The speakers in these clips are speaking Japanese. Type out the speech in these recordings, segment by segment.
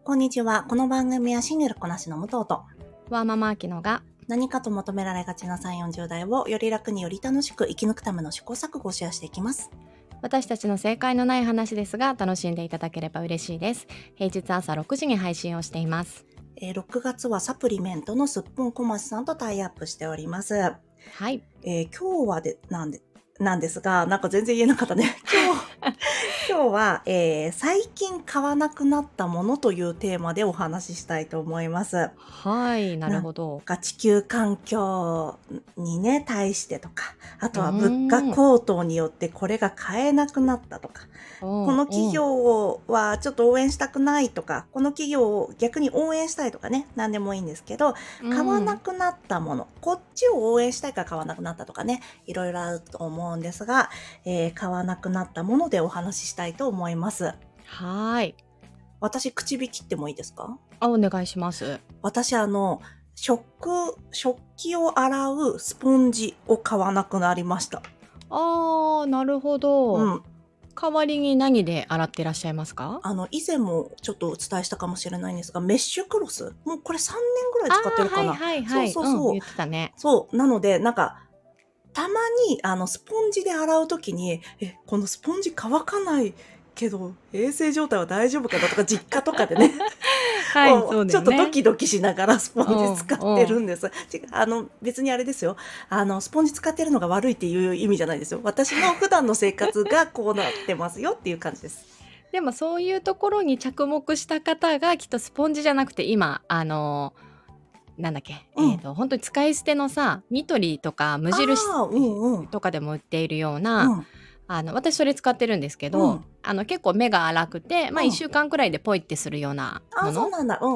こんにちは。この番組はシングルこなしの武藤とワーママアキノが何かと求められがちな3、40代をより楽により楽しく生き抜くための試行錯誤をシェアしていきます。 私たちの正解のない話ですが楽しんでいただければ嬉しいです。平日朝6時に配信をしています。 6月はサプリメントのすっぽんこましさんとタイアップしております。 はい、 今日はなんですが、なんか全然言えなかったね。今日は、最近買わなくなったものというテーマでお話ししたいと思います。 はい、なるほど。 地球環境にね、対してとか、あとは物価高騰によってこれが買えなくなったとか、この企業はちょっと応援したくないとか、この企業を逆に応援したいとかね、何でもいいんですけど、買わなくなったもの、こっちを応援したいから買わなくなったとかね、いろいろあると思うんですが、買わなくなったものでお話ししたいと思います。 はい。 私、口火切ってもいいですか？ お願いします。 私、食器を洗うスポンジを買わなくなりました。 なるほど。代わりに何で洗ってらっしゃいますか？ 以前もちょっとお伝えしたかもしれないんですが、メッシュクロス。もうこれ3年ぐらい使ってるかな。 はい、 そう、 言ってたね。 そう。なので、なんか、たまに、スポンジで洗うときに、このスポンジ乾かないけど、衛生状態は大丈夫かなとか、実家とかでね。 はい、そうだよね。 ちょっとドキドキしながらスポンジ使ってるんです。別にあれですよ。スポンジ使ってるのが悪いっていう意味じゃないですよ。私の普段の生活がこうなってますよっていう感じです。 でもそういうところに着目した方がきっとスポンジじゃなくて今なんだっけ、本当に使い捨てのさ、ニトリとか無印とかでも売っているような、私それ使ってるんですけど、結構目が粗くて、1週間くらいでポイってするようなもの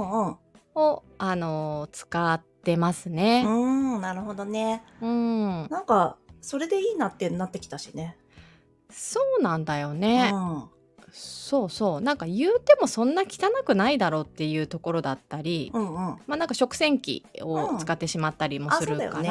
を使ってますね。 なるほどね。なんかそれでいいなってなってきたしね。 そうなんだよね。そうなんか言うてもそんな汚くないだろうっていうところだったり、なんか食洗機を使ってしまったりもするから、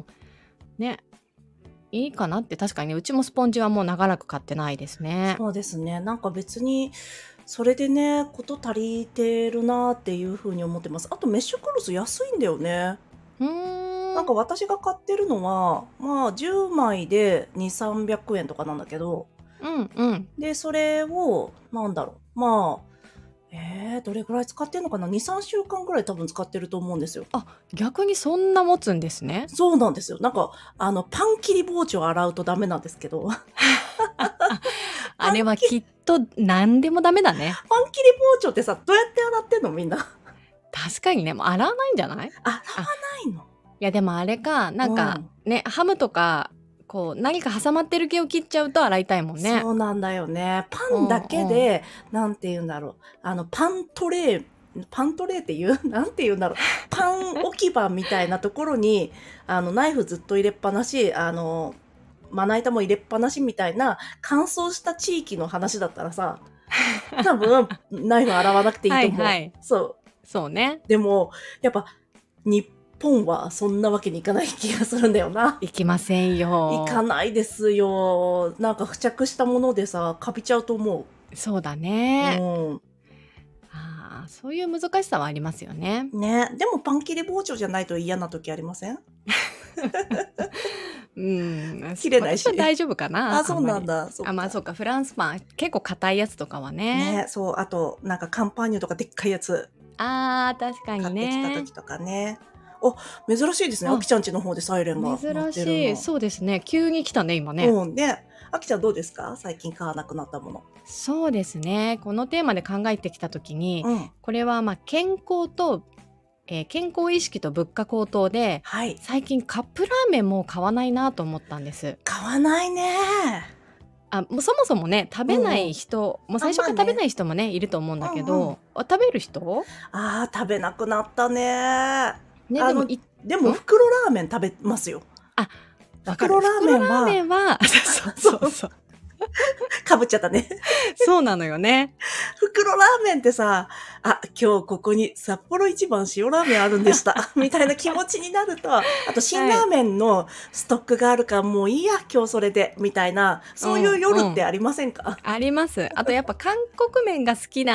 ね、いいかなって。確かにね、うちもスポンジはもう長らく買ってないですね。 そうですね。なんか別にそれでね、こと足りてるなっていうふうに思ってます。あとメッシュクロス安いんだよね。なんか私が買ってるのは、10枚で2、300円とかなんだけど、で、それを、どれぐらい使ってるのかな？ 2、3週間ぐらい多分使ってると思うんですよ。 逆にそんな持つんですね。 そうなんですよ。なんか、パン切り包丁洗うとダメなんですけど。 あれはきっと何でもダメだね。 パン切り包丁ってさ、どうやって洗ってんのみんな。 確かにね、もう洗わないんじゃない？ 洗わないの？ いやでもあれか、なんかね、ハムとかこう何か挟まってる毛を切っちゃうと洗いたいもんね。 そうなんだよね。パンだけで、なんて言うんだろう。パントレーっていうなんて言うんだろう。パン置き場みたいなところに、ナイフずっと入れっぱなし、まな板も入れっぱなしみたいな乾燥した地域の話だったらさ、多分、ナイフ洗わなくていいと思う。 そうね。 でも、やっぱ、日本はそんなわけにいかない気がするんだよな。 いきませんよ。 いかないですよ。なんか付着したものでさ、カビちゃうと思う。そうだね。そういう難しさはありますよね。 ね。でもパン切り包丁じゃないと嫌な時ありません？切れないし。 私は大丈夫かな。 そうなんだ。 そうか。フランスパン結構硬いやつとかはね。 ね、そう。あとなんかカンパーニュとかでっかいやつ。 確かにね。 買ってきた時とかね。珍しいですね。あきちゃん家の方でサイレンが鳴ってるの。 珍しい。そうですね。急に来たね今ね。 ね。あきちゃんどうですか？最近買わなくなったもの。 そうですね。このテーマで考えてきた時に、これは健康と、健康意識と物価高騰で、最近カップラーメンも買わないなと思ったんです。 買わないね。 もうそもそもね、食べない人、もう最初から食べない人もね、いると思うんだけど、食べる人？ 食べなくなったね。でも袋ラーメン食べますよ。 袋ラーメンはそうかぶっちゃったね。 そうなのよね。 袋ラーメンってさ、今日ここに札幌一番塩ラーメンあるんでした。みたいな気持ちになると、あと新ラーメンのストックがあるからもういいや、今日それで、みたいな、そういう夜ってありませんか？ あります。あとやっぱ韓国麺が好きな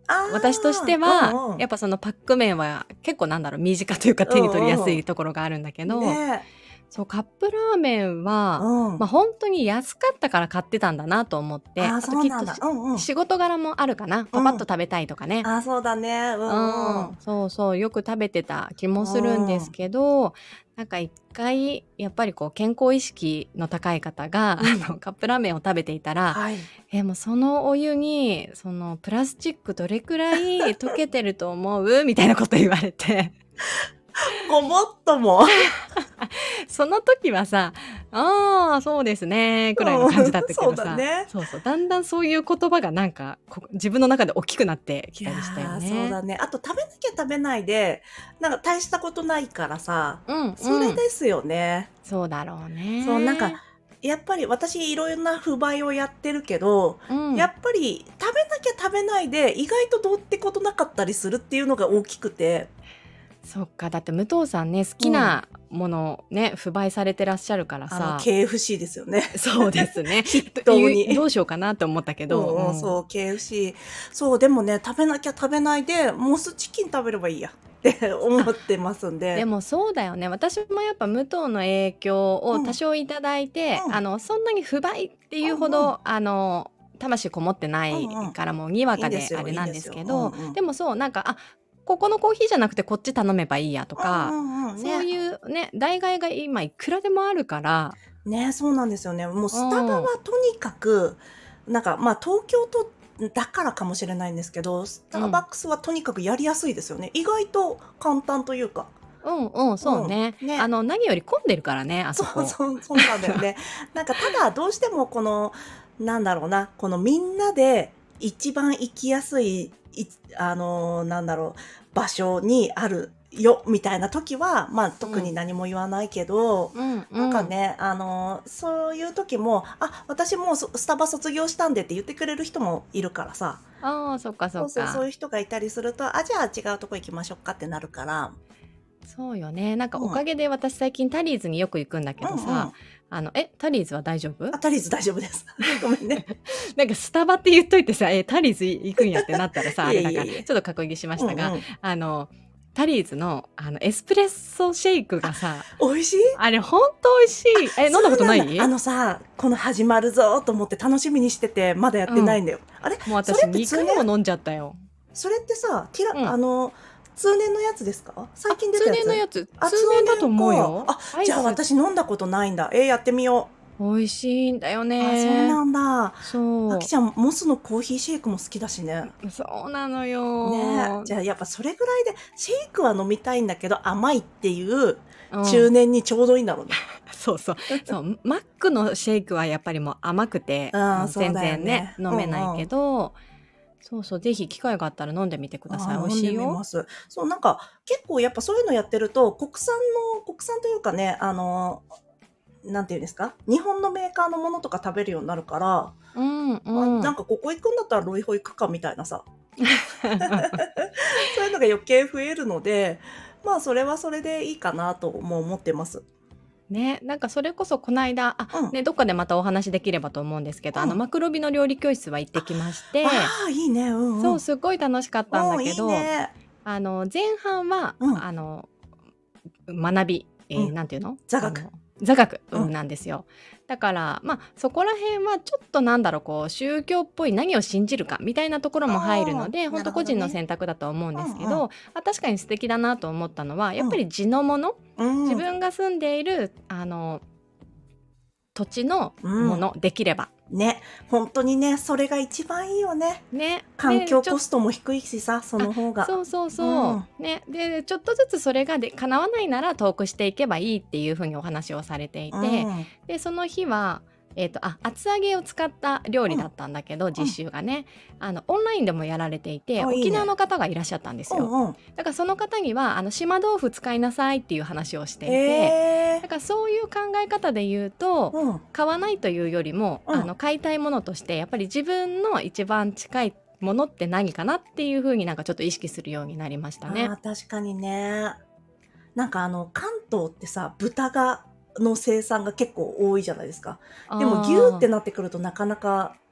私としては、やっぱそのパック麺は結構身近というか手に取りやすいところがあるんだけど、そう、カップラーメンは、本当に安かったから買ってたんだなと思って、あときっと仕事柄もあるかな。パパッと食べたいとかね。 そうだね。 そうそう、よく食べてた気もするんですけど、なんか一回、やっぱりこう健康意識の高い方が、カップラーメンを食べていたら、もうそのお湯に、そのプラスチックどれくらい溶けてると思うみたいなこと言われて。 ごもっとも。 その時はさ、そうですね、くらいの感じだったけどさ、そうそう、だんだんそういう言葉がなんか、自分の中で大きくなってきたりしたよね。 そうだね。あと食べなきゃ食べないで、なんか大したことないからさ、それですよね。 そうだろうね。 そう、なんか、やっぱり私いろんな不買をやってるけど、やっぱり食べなきゃ食べないで意外とどうってことなかったりするっていうのが大きくて。 そっか、だって武藤さんね、好きなものね、不買されてらっしゃるからさ。 KFC ですよね。 そうですね。 筆頭に。 どうしようかなって思ったけど。 そう、KFC。そう、でもね、食べなきゃ食べないで、モスチキン食べればいいやって思ってますんで。 でもそうだよね。私もやっぱ武藤の影響を多少いただいて、そんなに不買っていうほど、魂こもってないからもうにわかであれなんですけど、でもそう、なんか、ここのコーヒーじゃなくてこっち頼めばいいやとか、そういうね、代替が今いくらでもあるから。 ね、そうなんですよね。もうスタバはとにかく、なんか東京都だからかもしれないんですけど、スターバックスはとにかくやりやすいですよね。意外と簡単というか。 そうね。何より混んでるからね、あそこ。 そうなんだよね。なんかただどうしてもこの、なんだろうな、このみんなで一番行きやすい、場所にあるよ、みたいな時は、特に何も言わないけど、なんかね、そういう時も、私もうスタバ卒業したんでって言ってくれる人もいるからさ。 そっかそっか。 そういう人がいたりすると、じゃあ違うとこ行きましょうかってなるから。 そうよね。なんかおかげで私最近タリーズによく行くんだけどさ、タリーズは大丈夫？ タリーズ大丈夫です。ごめんね。 なんかスタバって言っといてさ、タリーズ行くんやってなったらさ、あれだから、ちょっと確認しましたが、タリーズのエスプレッソシェイクがさ、 美味しい？ あれほんと美味しい。飲んだことない？ この始まるぞと思って楽しみにしてて、まだやってないんだよ。あれ？ もう私2回も飲んじゃったよ。 それってさ、通年のやつですか？最近出たやつ？ 通年のやつ。通年だと思うよ。 じゃあ私飲んだことないんだ。やってみよう。美味しいんだよね。 そうなんだ。 そう。 あきちゃん、モスのコーヒーシェイクも好きだしね。 そうなのよ。 ね、じゃあやっぱそれぐらいで、シェイクは飲みたいんだけど甘いっていう中年にちょうどいいんだろうね。 そう。マックのシェイクはやっぱりもう甘くて、全然ね、飲めないけど、そう、ぜひ機会があったら飲んでみてください。美味しいよ。 そう、なんか結構やっぱそういうのやってると、国産というかね、なんていうんですか、日本のメーカーのものとか食べるようになるから、なんかここ行くんだったらロイホ行くかみたいなさ。そういうのが余計増えるので、それはそれでいいかなとも思ってます。 ね、なんかそれこそこの間、どっかでまたお話できればと思うんですけど、マクロビの料理教室は行ってきまして、 いいね。 そう、すごい楽しかったんだけど、前半は、学び、なんていうの？ 座学なんですよ。だからそこら辺はちょっと宗教っぽい何を信じるかみたいなところも入るので、本当個人の選択だと思うんですけど、確かに素敵だなと思ったのは、やっぱり地のもの、自分が住んでいる土地のもの、できればね、本当にね、それが一番いいよね。環境コストも低いしさ、その方が。 ね、でちょっとずつそれが叶わないなら遠くしていけばいいっていうふうにお話をされていて、でその日は厚揚げを使った料理だったんだけど、実習がね、オンラインでもやられていて、沖縄の方がいらっしゃったんですよ。だからその方には島豆腐使いなさいっていう話をしていて、だからそういう考え方で言うと、買わないというよりも、買いたいものとしてやっぱり自分の一番近いものって何かなっていうふうになんかちょっと意識するようになりましたね。 確かにね。なんか関東ってさ、豚の生産が結構多いじゃないですか。でも牛ってなってくるとなかなか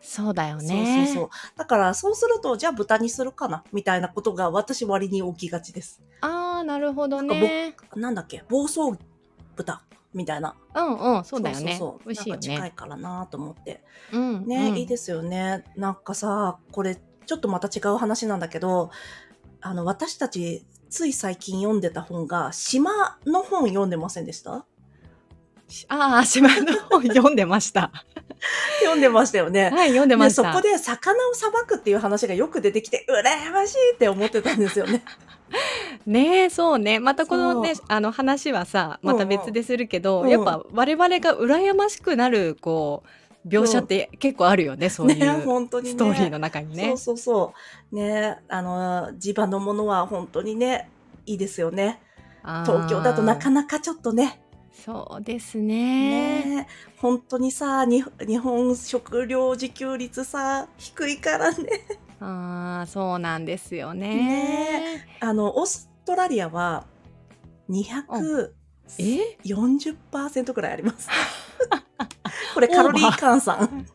そうだよそうそうそね。 う。だからそうすると、じゃあ豚にするかなみたいなことが私割に起きがちです。 ああ、なるほどなんかね。 なんだっけ、房総豚みたいな。 うんうん、そうそうだよね。 そうそう。 美味なんかしいよね。 近いからなと思って。 うんうね、いいん。 ですよね。なんかさ、これ、ちょっとまた違う話なんだけど、私たち、つい最近読んでた本が、島の本読んでませんでした？ ああ、島の本読んでました。 読んでましたよね。 はい、読んでで、 ました。 そこで魚をさばくっていう話がよく出てきて、羨ましいって思ってたんですよね。 ねえ、そうね。またこのね、 そう。 話はさ、またうんうん。 別でするけど、やっうん。 ぱ我々が羨ましくなる、描写っうん。 て結構あるよね、そうね、 いう本当にね。 ストーリーの中にそうね。 そうそう。ね、地場のものは本当にね、いいですよね。東京だとなああ、 かなかちょっとね、 そうですね。 ねえ、本当にさ、日本食料自給率さ、低いからね。 ああ、そうなんですよねえ、 ね。 オーストラリアはうん。え 240%くらいあります。これカロリーオーバー。 換算。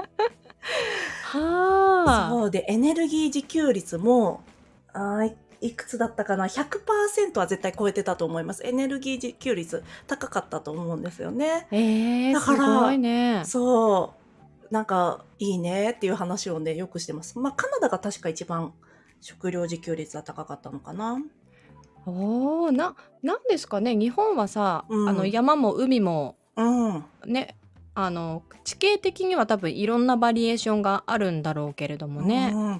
はあ。 そうで、エネルギー自給率も、いくつだったかな？ 100% は絶対超えてたと思います。エネルギー自給率高かったと思うんですよね。 ええ、 だかすごいら、 ね。 そう、なんかいいねっていう話をね、よくしてます。まあ、カナダが確か一番食料自給率は高かったのかな。 おお、なんですかね、日本はさ、 うん。 山も海もうん。 ね、地形的には多分いろんなバリエーションがあるんだろうけれどもうね。 ん。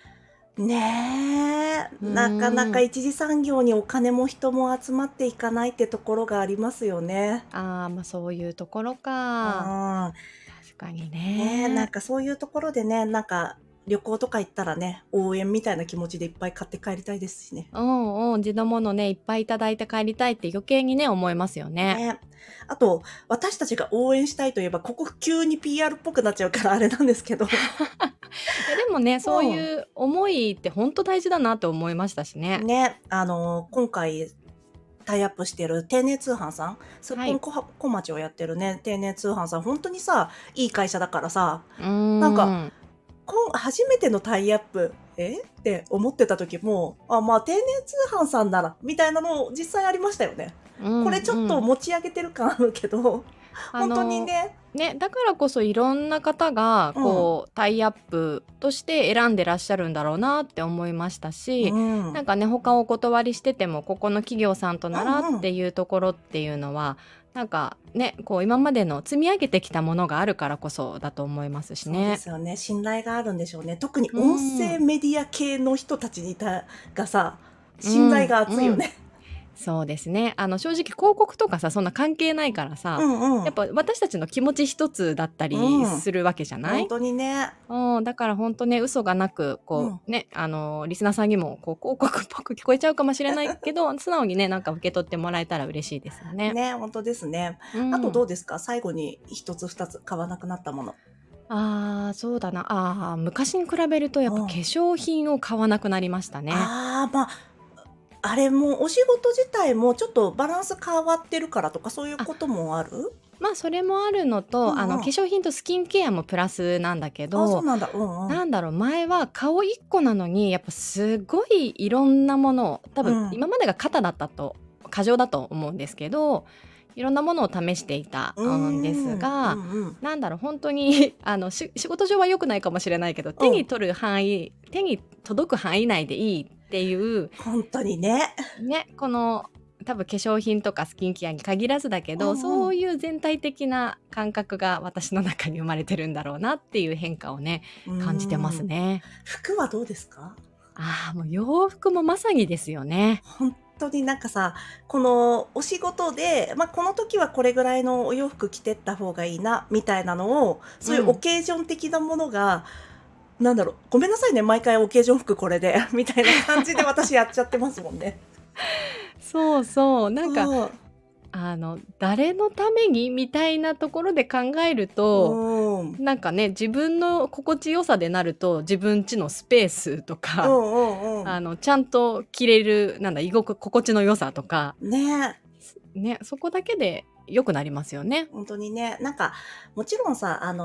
ねえ、 うなかなーん。 か一次産業にお金も人も集まっていかないってところがありますよね。 ああ、ま、そういうところか。 うん。 確かにねえ、なんね。 かそういうところでね、なんか旅行とか行ったらね、応援みたいな気持ちでいっぱい買って帰りたいですしね。 うんうん、地のものね、いっぱいいただいて帰りたいって余計にね、思いますよね。 ね。あと、私たちが応援したいといえば、ここ急に PR っぽくなっちゃうからあれなんですけど。 でもね、そううん。 いう思いってほんと大事だなって思いましたしね。 ね、今回タイアップしてる丁寧通販さん、すっはい。 ぽん小町をやってるね、丁寧通販さん、本当にさ、いい会社だからさ、 うなんか、 ーん。 初めてのタイアップ、って思ってた時も、まあ、丁寧通販さんなら、みたいなの実際ありましたよね。 うんこれちょっとうん。 持ち上げてる感あるけど、 あ本当にの、 ね、 ね、だからこそいろんな方がうん、 タイアップとして選んでらっしゃるんだろうなって思いましたうし、 ん、うんなんかね、他お断りしててもここの企業さんとならっうん。 ていうところっていうのは、なんかね、今までの積み上げてきたものがあるからこそだと思いますしそうでね。 すよね。信頼があるんでしょうね。特にう音声ん、 メディア系の人たちがさ、 うん、 信頼が厚いうん。 よね。 そうですね。正直広告とかさ、そんな関係ないからうさ、 んうん。 やっぱ私たちの気持ち一つだったりうん。 するわけじゃない？ 本当にね。 うん、だからほんとね、嘘がなく、 うん。 ね、リスナーさんにも、広告っぽく聞こえちゃうかもしれないけど、素直にね、なんか受け取ってもらえたら嬉しいですよね。 ね、本当ですね。あとうん。 どうですか？最後に一つ二つ買わなくなったもの。 ああ、そうだな。ああ、昔に比べるとやっぱ化うん。 粧品を買わなくなりましたね。 まあ、あれもお仕事自体もちょっとバランス変わってるからとか、そういうあ、 こともある？ それもあるのと、化うんうん。 粧品とスキンケアもプラスなんだけそうど、 なんだ。うんうん。 なんだろう、前は顔1個なのに、やっぱすごいいろんなものを、多分うん。 今までが肩だったと過剰だと思うんですけど、いろんなものを試していたうーんですん。うが、 んうん。 なんだろう、本当に仕事上は良くないかもしれないけど、 うん。 手に届く範囲内でいいっていう本当にね。 ね、多分化粧品とかスキンケアに限らずだけど、 うんうん。 そういう全体的な感覚が私の中に生まれてるんだろうなっていう変化をね、 う感じてまーん。 すね。 服はどうですか？ ああ、もう洋服もまさにですよね。 本当になんかさ、このお仕事で、この時はこれぐらいのお洋服着てった方がいいな、みたいなのを、そういうオうん。 ケージョン的なものが、なんだろう、ごめんなさいね、毎回オケージョン服これで、みたいな感じで私やっちゃってますもんね。 そうそう。なんか、 そう。 誰のためにみたいなところで考えるうと、 ーん。 なんかね、自分の心地よさでなると、自分家のスペースとか、 うんうんうん。 ちゃんと着れる、なんだ、心地の良さとか、 ねえ。 ね、そこだけで良くなりますよね。 本当にね。なんか、もちろんさ、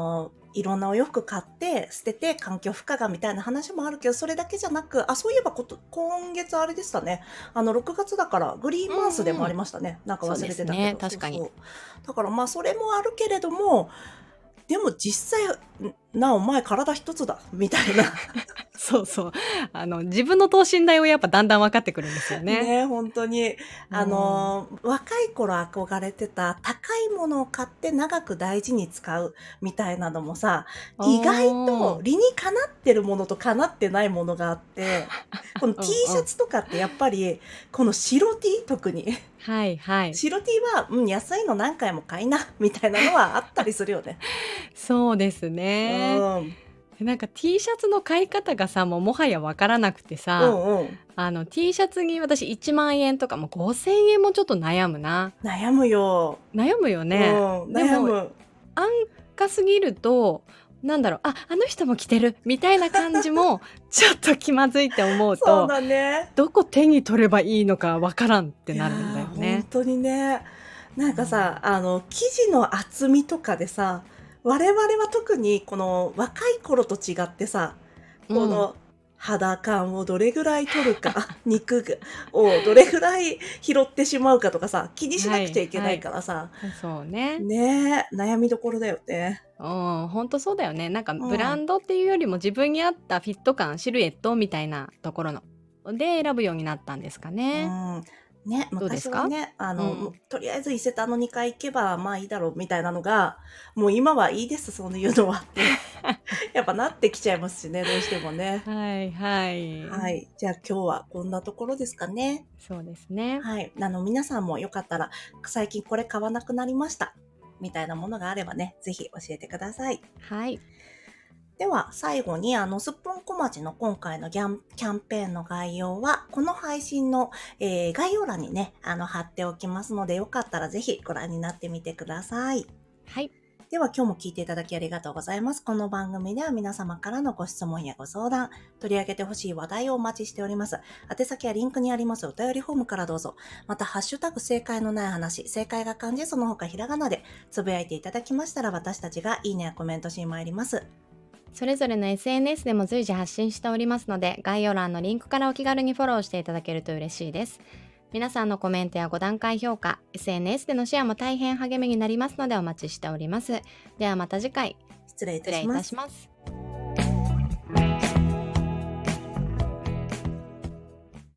いろんなお洋服買って捨てて環境負荷がみたいな話もあるけど、それだけじゃなく、そういえば今月あれでしたね。6月だからグリーンマンスでもありましたね。なんか忘れてたけど。 そうですね、確かに。 そうだからそれもあるけれども、でも実際、お前体一つだ、みたいな。 そうそう。自分の等身大をやっぱだんだん分かってくるんですよね。 ね、本当に。若い頃憧れてた高いものを買って長く大事に使うみたいなのもさ、意外と理にかなってるものとかなってないものがあって、この T シャツとかってやっぱり、この白 T 特に。 はいはい。 白 T は、安いの何回も買いな、みたいなのはあったりするよね。 そうですね。なんか T シャツの買い方がさ、もはや分からなくてさ、T シャツに私1万円とかも5000円もちょっと悩むな。 悩むよ。 悩むよね。 悩む。 安価すぎると、なんだろう、あの人も着てるみたいな感じもちょっと気まずいって思うと、 そうだね。 どこ手に取ればいいのか分からんってなるんだよね。 本当にね。なんかさ、生地の厚みとかでさ、我々は特にこの若い頃と違ってさ、この肌感をどれぐらい取るか、肉をどれぐらい拾ってしまうかとかさ、気にしなくちゃいけないからさ。 そうね。 ねえ、悩みどころだよね。 本当そうだよね。なんかブランドっていうよりも自分に合ったフィット感、シルエットみたいなところので選ぶようになったんですかね。 ね、昔はね、とりあえず伊勢丹の2階行けばまあいいだろうみたいなのが、もう今はいいです、そういうのはってやっぱなってきちゃいますしね、どうしてもね。 はいはい。 はい。じゃあ今日はこんなところですかね。 そうですね。 はい。皆さんもよかったら、最近これ買わなくなりました。みたいなものがあればね、ぜひ教えてください。 はい。 では、最後に、すっぽん小町の今回のキャンペーンの概要は、この配信の、概要欄にね、貼っておきますので、よかったらぜひご覧になってみてください。 はい。 では、今日も聞いていただきありがとうございます。この番組では皆様からのご質問やご相談、取り上げてほしい話題をお待ちしております。宛先はリンクにありますお便りフォームからどうぞ。また、ハッシュタグ正解のない話、正解が漢字その他ひらがなでつぶやいていただきましたら、私たちがいいねやコメントしに参ります。 それぞれの SNS でも随時発信しておりますので、概要欄のリンクからお気軽にフォローしていただけると嬉しいです。皆さんのコメントや5段階評価、SNS でのシェアも大変励みになりますのでお待ちしております。ではまた次回、 失礼いたします。 失礼いたします。